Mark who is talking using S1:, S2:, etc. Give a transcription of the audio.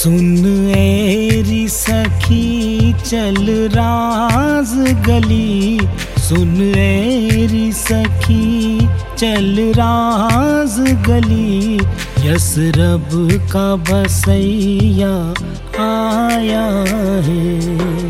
S1: सुन एरी सखी चल राज गली, सुन एरी सखी चल राज गली, यसरब का बसैया आया है।